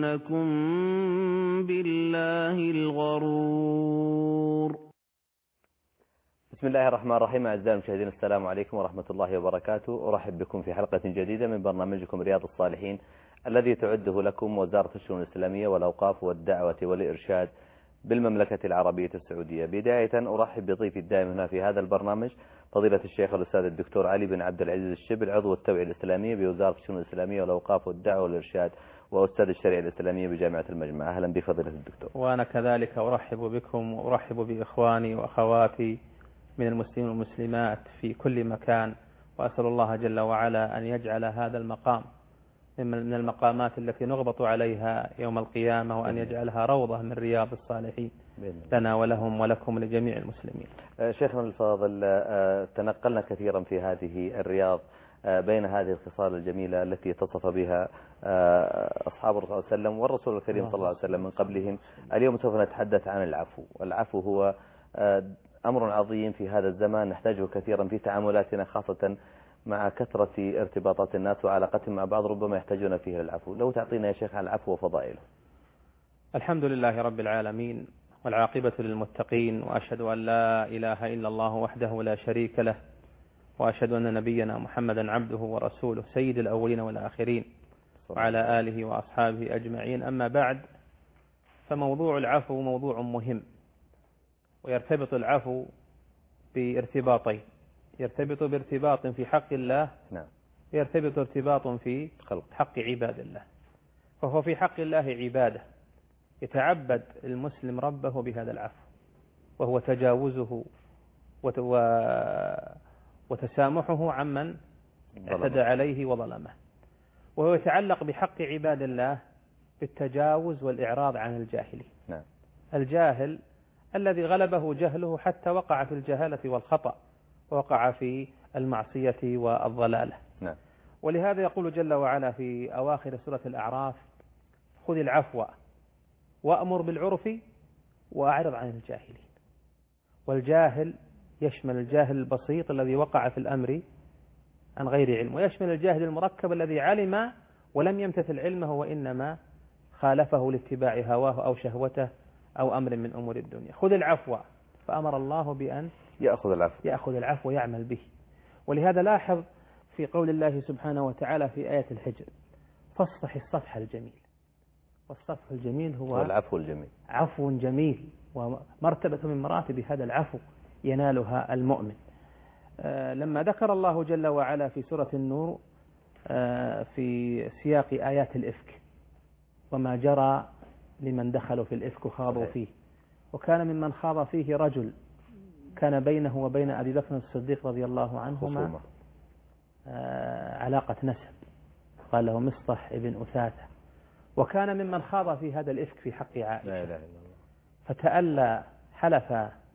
يغرنكم بالله الغرور. بسم الله الرحمن الرحيم. أعزائي المشاهدين، السلام عليكم ورحمة الله وبركاته. أرحب بكم في حلقة جديدة من برنامجكم رياض الصالحين الذي تعده لكم وزارة الشؤون الإسلامية والأوقاف والدعوة والإرشاد بالمملكة العربية السعودية. بداية أرحب بضيفي الدائم هنا في هذا البرنامج فضيلة الشيخ الأستاذ الدكتور علي بن عبد العزيز الشبل، عضو التوعية الإسلامية بوزارة الشؤون الإسلامية والأوقاف والدعوة والإرشاد وأستاذ الشريعة الإسلامية بجامعة المجمع. أهلا بفضيلة الدكتور. وأنا كذلك أرحب بكم وأرحب بإخواني وأخواتي من المسلمين والمسلمات في كل مكان، وأسأل الله جل وعلا أن يجعل هذا المقام من المقامات التي نغبط عليها يوم القيامة، وأن يجعلها روضة من رياض الصالحين لنا ولهم ولكم لجميع المسلمين. شيخنا الفاضل، تنقلنا كثيرا في هذه الرياض بين هذه الخصال الجميلة التي اتصف بها أصحاب الرسول صلى الله عليه وسلم والرسول الكريم صلى الله عليه وسلم من قبلهم. اليوم سوف نتحدث عن العفو. العفو هو أمر عظيم في هذا الزمان نحتاجه كثيرا في تعاملاتنا، خاصة مع كثرة ارتباطات الناس وعلاقتهم مع بعض ربما يحتاجون فيه العفو. لو تعطينا يا شيخ عن العفو وفضائله. الحمد لله رب العالمين، والعاقبة للمتقين، وأشهد أن لا إله إلا الله وحده لا شريك له، وأشهد أن نبينا محمدا عبده ورسوله سيد الأولين والآخرين وعلى آله وأصحابه أجمعين. أما بعد، فموضوع العفو موضوع مهم، ويرتبط العفو بارتباطين: يرتبط بارتباط في حق الله، ويرتبط ارتباط في حق عباد الله. فهو في حق الله عبادة يتعبد المسلم ربه بهذا العفو، وهو تجاوزه وتسامحه عمن اعتدى عليه وظلمه. وهو يتعلق بحق عباد الله بالتجاوز والإعراض عن الجاهلين. الجاهل الذي غلبه جهله حتى وقع في الجهالة والخطأ، ووقع في المعصية والضلالة. ولهذا يقول جل وعلا في أواخر سورة الأعراف: خذ العفو وأمر بالعرف وأعرض عن الجاهلين. والجاهل يشمل الجاهل البسيط الذي وقع في الأمر عن غير علم، ويشمل الجاهل المركب الذي علم ولم يمتثل علمه، وإنما خالفه لاتباع هواه أو شهوته أو أمر من أمور الدنيا. خذ العفو، فأمر الله بأن يأخذ العفو ويعمل به. ولهذا لاحظ في قول الله سبحانه وتعالى في آية الحجر: فاصفح الصفح الجميل. والصفح الجميل هو العفو الجميل، عفو جميل، ومرتبة من مراتب هذا العفو ينالها المؤمن. لما ذكر الله جل وعلا في سورة النور في سياق آيات الإفك وما جرى لمن دخلوا في الإفك وخاضوا فيه، وكان ممن خاض فيه رجل كان بينه وبين أبي بكر الصديق رضي الله عنهما علاقة نسب، قال له مصطح ابن أثاثة، وكان ممن خاض في هذا الإفك في حق عائشة. فتألى حلف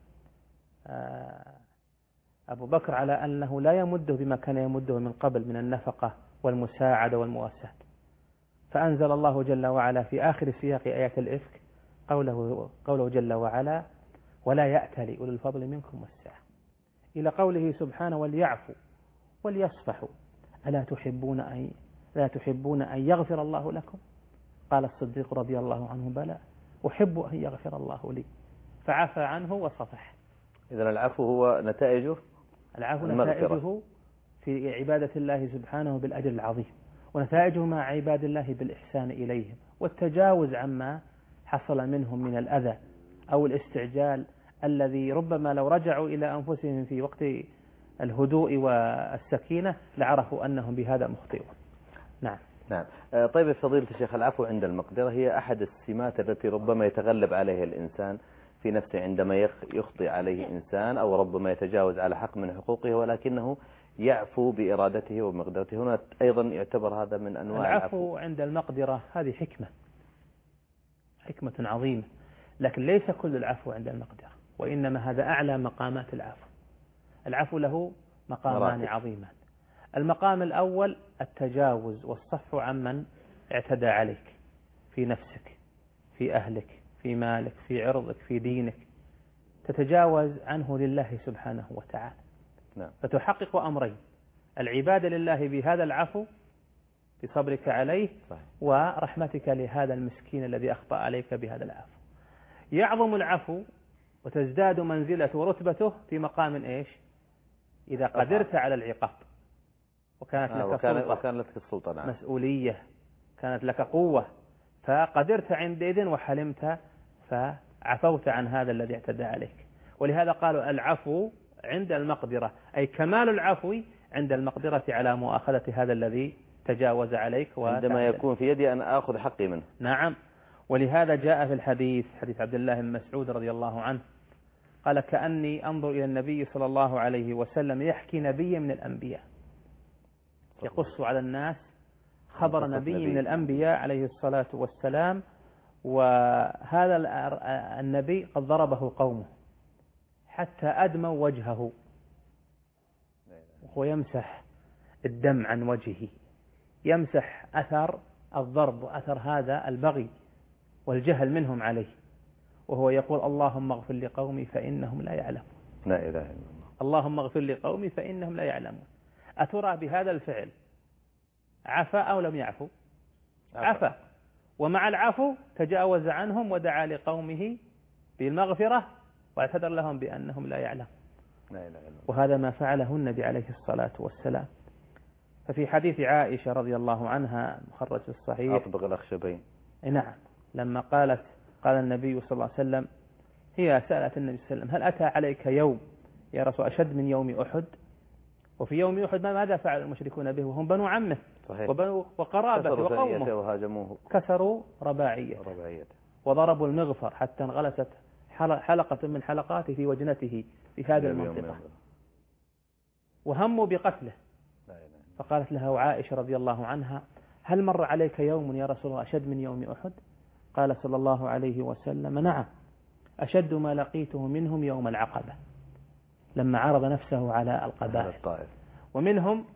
أبو بكر على أنه لا يمده بما كان يمده من قبل من النفقة والمساعدة والمواساة. فأنزل الله جل وعلا في آخر سياق آيات الإفك قوله جل وعلا: ولا يأتل أولي الفضل منكم والسعة، إلى قوله سبحانه: وليعفوا وليصفحوا ألا تحبون أن يغفر الله لكم؟ قال الصديق رضي الله عنه: بلى، أحب أن يغفر الله لي، فعفى عنه وصفح. إذن العفو هو نتائجه في عبادة الله سبحانه بالأجر العظيم، ونتائجه مع عباد الله بالإحسان إليهم والتجاوز عما حصل منهم من الأذى أو الاستعجال الذي ربما لو رجعوا إلى أنفسهم في وقت الهدوء والسكينة لعرفوا أنهم بهذا مخطئون. نعم. طيب فضيلة الشيخ، العفو عند المقدرة هي أحد السمات التي ربما يتغلب عليها الإنسان في نفسه عندما يخطئ عليه إنسان أو ربما يتجاوز على حق من حقوقه، ولكنه يعفو بإرادته ومقدرته. هنا أيضا يعتبر هذا من أنواع العفو عند المقدرة. هذه حكمة عظيمة، لكن ليس كل العفو عند المقدرة، وإنما هذا أعلى مقامات العفو. العفو له مقامان عظيمان. المقام الأول التجاوز والصفح عمن اعتدى عليك في نفسك، في أهلك، في مالك، في عرضك، في دينك، تتجاوز عنه لله سبحانه وتعالى. فتحقق أمرين: العبادة لله بهذا العفو بصبرك عليه صحيح. ورحمتك لهذا المسكين الذي أخطأ عليك بهذا العفو. يعظم العفو وتزداد منزلته ورتبته في مقام إيش؟ إذا قدرت على العقاب وكانت لك سلطة، وكان لك السلطة، نعم. مسؤولية، كانت لك قوة، فقدرت عندئذ وحلمت فعفوت عن هذا الذي اعتدى عليك. ولهذا قالوا العفو عند المقدرة، أي كمال العفو عند المقدرة على مؤاخذة هذا الذي تجاوز عليك عندما يكون في يدي أن آخذ حقي منه. نعم. ولهذا جاء في الحديث، حديث عبد الله بن مسعود رضي الله عنه، قال كأني أنظر إلى النبي صلى الله عليه وسلم يحكي نبي من الأنبياء، يقص على الناس خبر نبي من الأنبياء عليه الصلاة والسلام، وهذا النبي قد ضربه قومه حتى أدموا وجهه وهو يمسح الدم عن وجهه، يمسح أثر الضرب وأثر هذا البغي والجهل منهم عليه، وهو يقول اللهم اغفر لقومي فإنهم لا يعلمون. لا إله إلا الله. اللهم اغفر لقومي فإنهم لا يعلمون. أترى بهذا الفعل عفا أو لم يعفو؟ عفا، ومع العفو تجاوز عنهم ودعا لقومه بالمغفرة واعتذر لهم بأنهم لا يعلمون. لا إله إلا الله. وهذا ما فعله النبي عليه الصلاة والسلام. ففي حديث عائشة رضي الله عنها مخرج في الصحيح، أطبق الأخشبين، نعم، لما قال النبي صلى الله عليه وسلم، هي سألت النبي صلى الله عليه وسلم هل أتى عليك يوم يا رسول أشد من يوم أحد؟ وفي يوم أحد ماذا فعل المشركون به وهم بنو عمه وبنو وقرابته وقومه؟ كسروا رباعيته وضربوا المغفر حتى انغلست حلقة من حلقاته في وجنته في هذه المنطقة، وهموا بقتله. فقالت له عائشة رضي الله عنها هل مر عليك يوم يا رسول الله أشد من يوم أحد؟ قال صلى الله عليه وسلم نعم، أشد ما لقيته منهم يوم العقبة لما عرض نفسه على القبائل، ومنهم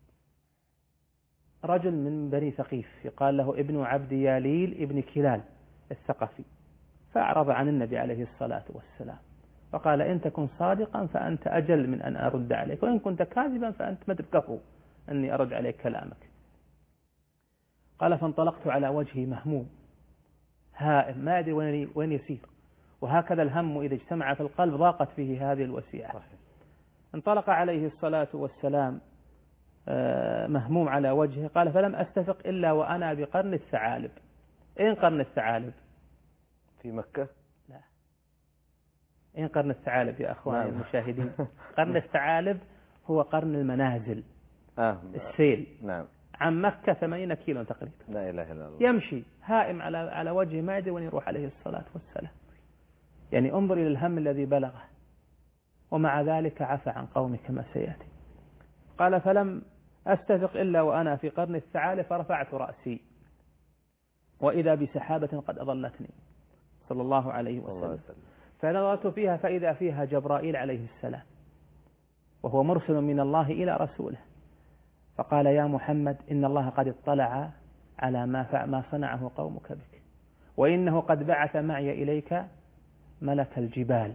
رجل من بني ثقيف يقال له ابن عبد ياليل ابن كلال الثقفي، فأعرض عن النبي عليه الصلاة والسلام فقال إن تكن صادقا فأنت أجل من أن أرد عليك، وإن كنت كاذبا فأنت مدركه أني أرد عليك كلامك. قال فانطلقت على وجهي مهموم هائم ما أدري وين يسير، وهكذا الهم إذا اجتمع في القلب ضاقت فيه هذه الوسيعة. انطلق عليه الصلاة والسلام مهموم على وجهه. قال فلم أستفق إلا وأنا بقرن الثعالب. أين قرن الثعالب؟ في مكة؟ لا. أين قرن الثعالب يا أخواني المشاهدين؟ قرن الثعالب هو قرن المنازل، السيل. نعم. عن مكة 80 كيلو تقريبا. لا إله إلا الله. يمشي هائم على وجهه ما يدري وين يروح عليه الصلاة والسلام. يعني انظر إلى الهم الذي بلغه، ومع ذلك عفى عن قومه كما سيأتي. قال فلم أستفق إلا وأنا في قرن الثعالب فرفعت رأسي وإذا بسحابة قد أضلتني صلى الله عليه وسلم، فنظرت فيها فإذا فيها جبرائيل عليه السلام وهو مرسل من الله إلى رسوله، فقال يا محمد إن الله قد اطلع على ما صنعه قومك بك، وإنه قد بعث معي إليك ملك الجبال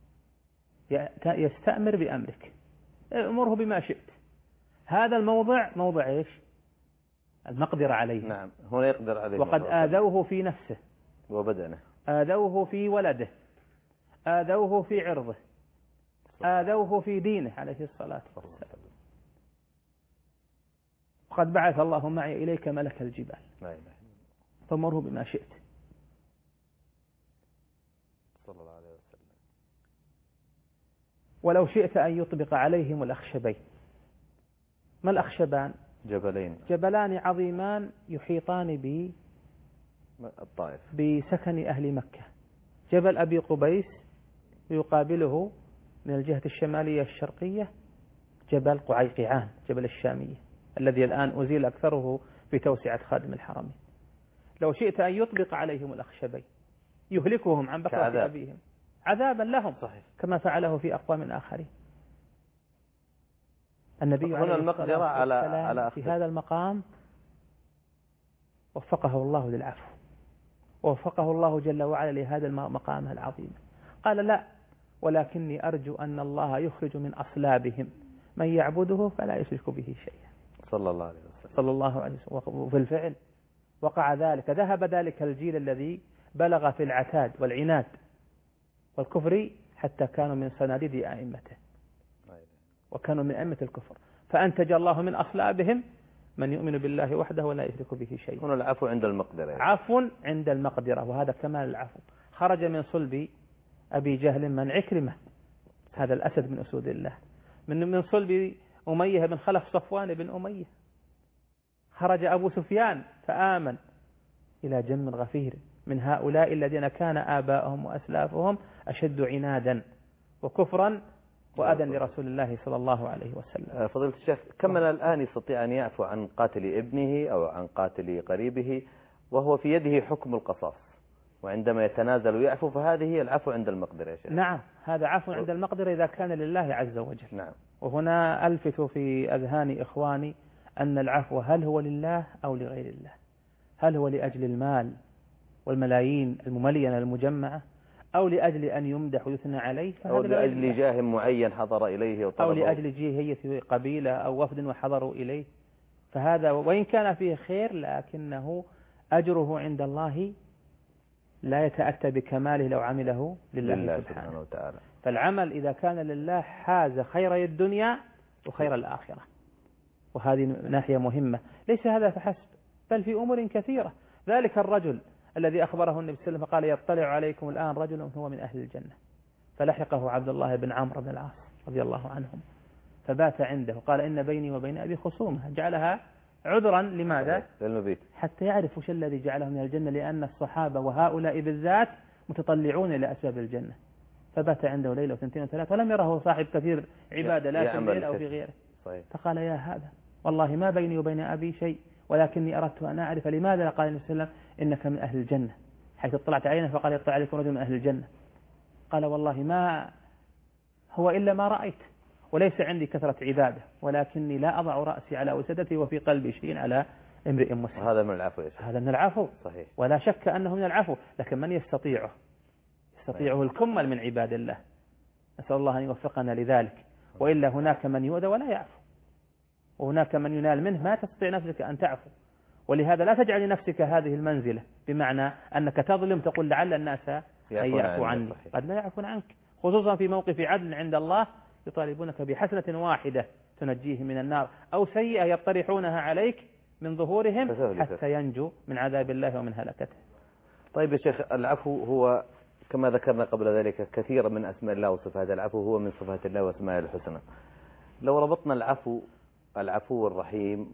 يستأمر بأمرك، أمره بما شئت. هذا الموضع موضع إيش؟ المقدرة عليه. نعم، هنا يقدر عليه. وقد آذوه في نفسه وبدنه، آذوه في ولده، آذوه في عرضه، آذوه في دينه عليه الصلاة والسلام. وقد بعث الله معي إليك ملك الجبال فمره بما شئت صلى الله عليه وسلم. ولو شئت أن يطبق عليهم الأخشبين. ما الأخشبان؟ جبلان عظيمان يحيطان الطائف بسكن أهل مكة. جبل أبي قبيس يقابله من الجهة الشمالية الشرقية جبل قعيقعان جبل الشامية الذي الآن أزيل أكثره بتوسعة خادم الحرمين. لو شئت أن يطبق عليهم الأخشبين يهلكهم عن بقرة أبيهم عذابا لهم. صحيح. كما فعله في أقوام آخرين. النبي هنا المقدرة على في هذا المقام وفقه الله للعفو، ووفقه الله جل وعلا لهذا المقام العظيم. قال لا، ولكني أرجو أن الله يخرج من أصلابهم من يعبده فلا يشرك به شيئا. صلى الله عليه وسلم. صلى الله عليه وسلم. وفي الفعل وقع ذلك، ذهب ذلك الجيل الذي بلغ في العتاد والعناد والكفر حتى كانوا من صناديد أئمته، وكانوا من أئمة الكفر، فأنتج الله من أصلابهم من يؤمن بالله وحده ولا يشرك به شيء. هنا العفو عند المقدرة، عفو عند المقدرة، وهذا كمال العفو. خرج من صلب أبي جهل من عكرمة، هذا الأسد من أسود الله، من صلب أمية بن خلف صفوان بن أمية. خرج أبو سفيان فآمن إلى جم غفير من هؤلاء الذين كان آباؤهم وأسلافهم أشد عنادا وكفرا وأذى لرسول الله صلى الله عليه وسلم. فضيلة الشيخ، كم من الآن يستطيع أن يعفو عن قاتل ابنه أو عن قاتل قريبه وهو في يده حكم القصاص، وعندما يتنازل ويعفو فهذه هي العفو عند المقدرة يا شيخ؟ نعم، هذا عفو عند المقدرة إذا كان لله عز وجل. نعم. وهنا ألفت في أذهان إخواني أن العفو هل هو لله أو لغير الله؟ هل هو لأجل المال والملايين المملينة المجمعة، أو لأجل أن يمدح ويثنى عليه، أو لأجل جاه معين حضر إليه وطلبه، أو لأجل جيهية قبيلة أو وفد وحضروا إليه، فهذا وإن كان فيه خير لكنه أجره عند الله لا يتأتى بكماله لو عمله لله سبحانه وتعالى. فالعمل إذا كان لله حاز خيري الدنيا وخير الآخرة، وهذه ناحية مهمة. ليس هذا فحسب، بل في أمور كثيرة. ذلك الرجل الذي أخبره النبي صلى الله عليه وسلم فقال يطلع عليكم الآن رجل هو من أهل الجنة، فلحقه عبد الله بن عمرو بن العاص رضي الله عنهم فبات عنده، قال إن بيني وبين أبي خصومة، جعلها عذرا لماذا؟ للمبيت، حتى يعرف وش الذي جعلهم من الجنة، لأن الصحابة وهؤلاء بالذات متطلعون إلى أسباب الجنة. فبات عنده ليلة وثنتين وثلاث ولم يره صاحب كثير عبادة لا في الليل أو في غيره. صحيح. فقال يا هذا والله ما بيني وبين أبي شيء، ولكني أردت أن أعرف لماذا قال النبي صلى الله عليه وسلم إنك من أهل الجنة، حيث اطلعت علينا فقال يطلع عليكم رجل من أهل الجنة. قال والله ما هو إلا ما رأيت، وليس عندي كثرة عبادة، ولكني لا أضع رأسي على وسدتي وفي قلبي شيء على امرئ مسلم. هذا من العفو يا شيخ. هذا من العفو صحيح. ولا شك أنه من العفو، لكن من يستطيعه؟ يستطيعه الكمل من عباد الله، نسأل الله أن يوفقنا لذلك. وإلا هناك من يؤذى ولا يعفو، وهناك من ينال منه ما تستطيع نفسك أن تعفو. ولهذا لا تجعل لنفسك هذه المنزلة، بمعنى أنك تظلم تقول لعل الناس أن يعفو عني، قد لا يعفون عنك، خصوصا في موقف عدل عند الله يطالبونك بحسنة واحدة تنجيه من النار، أو سيئة يطرحونها عليك من ظهورهم حتى ينجو من عذاب الله ومن هلكته. طيب يا شيخ، العفو هو كما ذكرنا قبل ذلك كثيرا من أسماء الله وصفات، العفو هو من صفات الله وأسماء الحسنى. لو ربطنا العفو الرحيم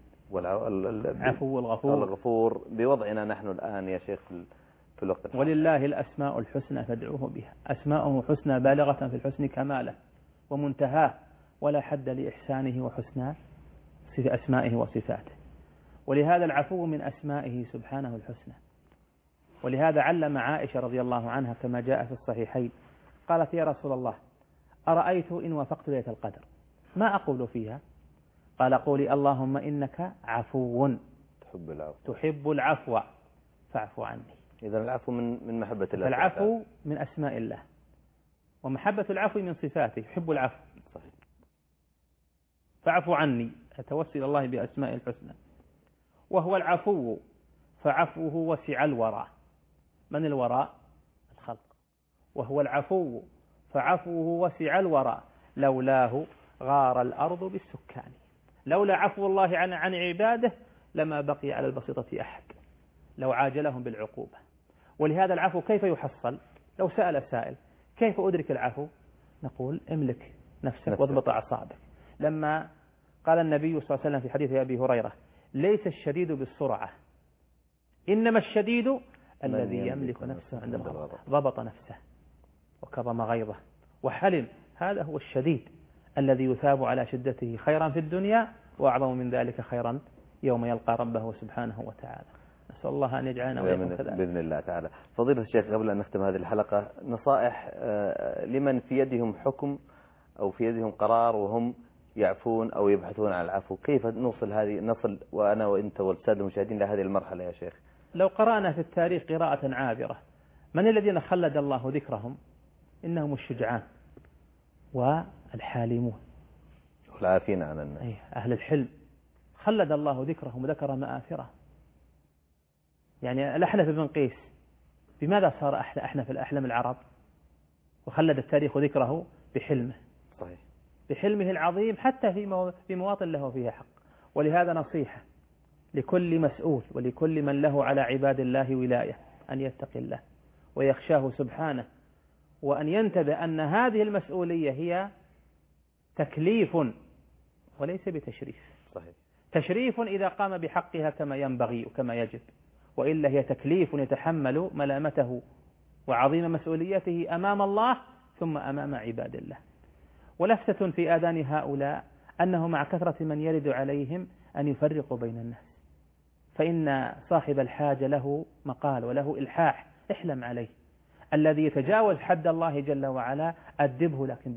والعفو الغفور بوضعنا نحن الآن يا شيخ في الوقت الحالي. ولله الأسماء الحسنى فادعوه بها، أسماءه حسنى بالغة في الحسن كماله ومنتهاه، ولا حد لإحسانه وحسنى في أسمائه وصفاته. ولهذا العفو من أسمائه سبحانه الحسنى. ولهذا علم عائشة رضي الله عنها كما جاء في الصحيحين، قالت يا رسول الله أرأيت إن وافقت ليلة القدر ما أقول فيها؟ قال قولي اللهم إنك عفو تحب العفو فاعف عني. إذا العفو من محبة الله. العفو من أسماء الله، ومحبة العفو من صفاته، يحب العفو. صحيح. فاعف عني، أتوسل الله بأسماء الحسنى. وهو العفو فعفوه وسع الوراء. من الوراء؟ الخلق. وهو العفو فعفوه وسع الوراء، لولاه غار الأرض بالسكان. لولا عفو الله عن عباده لما بقي على البسيطة أحد، لو عاجلهم بالعقوبة. ولهذا العفو كيف يحصل؟ لو سأل سائل كيف أدرك العفو؟ نقول املك نفسك واضبط أعصابك. لما قال النبي صلى الله عليه وسلم في حديث أبي هريرة ليس الشديد بالسرعة إنما الشديد الذي يملك نفسه عند الغضب، ضبط نفسه وكظم غيظه وحلم، هذا هو الشديد الذي يثاب على شدته خيرا في الدنيا وأعظم من ذلك خيرا يوم يلقى ربه سبحانه وتعالى. نسأل الله أن يجعلنا وإياكم كذلك بإذن الله تعالى. فضيلة الشيخ، قبل أن نختم هذه الحلقة، نصائح لمن في يدهم حكم أو في يدهم قرار وهم يعفون أو يبحثون عن العفو، كيف نصل وأنا وإنت والسادة المشاهدين لهذه المرحلة يا شيخ؟ لو قرأنا في التاريخ قراءة عابرة، من الذين خلد الله ذكرهم؟ إنهم الشجعان والحالمون والعافين عن الناس. أهل الحلم خلد الله ذكرهم وذكر مآثره. يعني الأحنف بن قيس بماذا صار أحنف الأحلم العرب؟ وخلد التاريخ ذكره بحلمه، صحيح، بحلمه العظيم حتى في مواطن له فيها حق. ولهذا نصيحة لكل مسؤول ولكل من له على عباد الله ولاية أن يتقي الله ويخشاه سبحانه، وأن ينتبه أن هذه المسؤولية هي تكليف وليس بتشريف. صحيح. تشريف إذا قام بحقها كما ينبغي وكما يجب، وإلا هي تكليف يتحمل ملامته وعظيم مسؤوليته أمام الله ثم أمام عباد الله. ولفتة في آذان هؤلاء أنه مع كثرة من يرد عليهم أن يفرقوا بين الناس، فإن صاحب الحاجة له مقال وله إلحاح، احلم عليه. الذي يتجاوز حد الله جل وعلا أدبه، لكن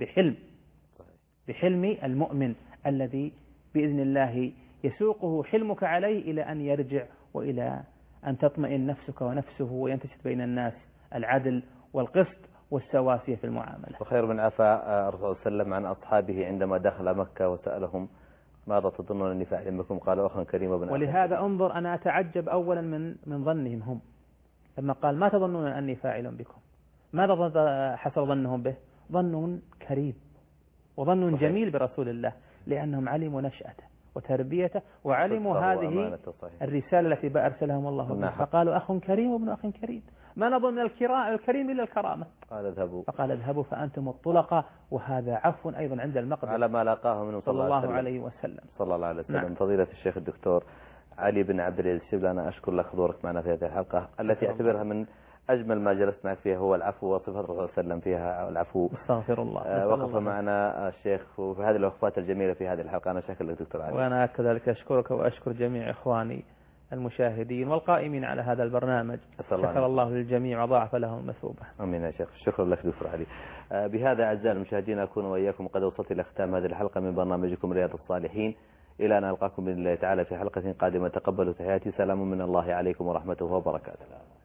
بحلم المؤمن الذي بإذن الله يسوقه حلمك عليه إلى أن يرجع وإلى أن تطمئن نفسك ونفسه وينتشر بين الناس العدل والقسط والسواسية في المعاملة. وخير من عفا الرسول صلى الله عليه وسلم عن أصحابه عندما دخل مكة وسألهم ماذا تظنون أني فاعل بكم؟ قالوا أخا كريم وابن أخ. ولهذا انظر، أنا أتعجب أولا من ظنهم هم لما قال ما تظنون أني فاعل بكم؟ ماذا حصل ظنهم به؟ ظن كريم وظن صحيح. جميل برسول الله، لأنهم علموا نشأته وتربيته وعلموا هذه الرسالة التي أرسلهم الله بها، فقالوا أخ كريم وابن أخ كريم، ما نظن الكريم إلا الكرامة. فقال اذهبوا فأنتم الطلقاء، وهذا عفو أيضا عند المقدس على ما لاقاه منه صلى الله عليه وسلم. صلى الله عليه وسلم. نعم. فضيلة الشيخ الدكتور علي بن عبد العزيز الشبلي، أنا أشكر لك حضورك معنا في هذه الحلقة التي أعتبرها من أجمل ما جلست معك فيها هو العفو، وصفة الرسول صلى الله عليه وسلم فيها العفو. استغفر الله. وقف معنا الشيخ وفي هذه الوقفات الجميلة في هذه الحلقة. أنا شاكر لك دكتور علي. وأنا كذلك أشكرك وأشكر جميع إخواني المشاهدين والقائمين على هذا البرنامج. شكر الله للجميع وضاعف لهم المثوبة. امين يا شيخ. شكرا لك دكتور علي. بهذا اعزائي المشاهدين اكون واياكم قد وصلت الى ختام هذه الحلقه من برنامجكم رياض الصالحين، الى ان القاكم باذن الله تعالى في حلقه قادمه. تقبلوا تحياتي، سلام من الله عليكم ورحمته وبركاته.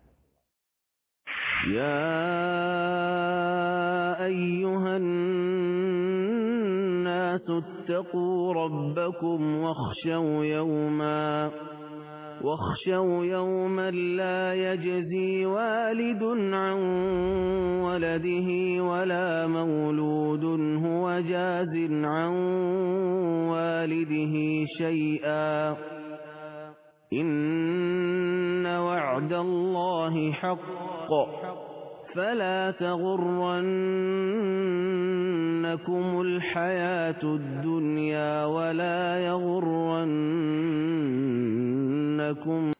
يا ايها الناس اتقوا ربكم واخشوا يوما لا يجزي والد عن ولده ولا مولود هو جاز عن والده شيئا، إن وعد الله حق، فلا تغرنكم الحياة الدنيا ولا يغرنكم